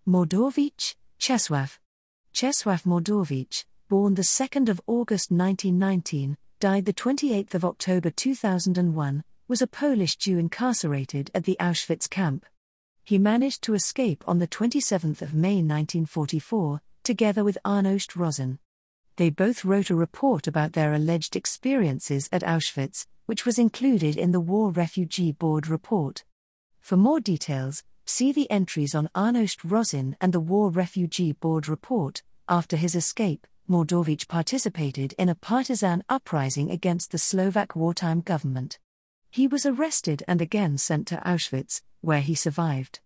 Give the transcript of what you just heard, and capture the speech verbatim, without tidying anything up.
Mordowicz, Czesław. Czesław Mordowicz, born the second of August nineteen nineteen, died the twenty-eighth of October two thousand one, was a Polish Jew incarcerated at the Auschwitz camp. He managed to escape on the twenty-seventh of May nineteen forty-four, together with Arnost Rosin. They both wrote a report about their alleged experiences at Auschwitz, which was included in the War Refugee Board report. For more details, see the entries on Arnost Rosin and the War Refugee Board report. After his escape, Mordowicz participated in a partisan uprising against the Slovak wartime government. He was arrested and again sent to Auschwitz, where he survived.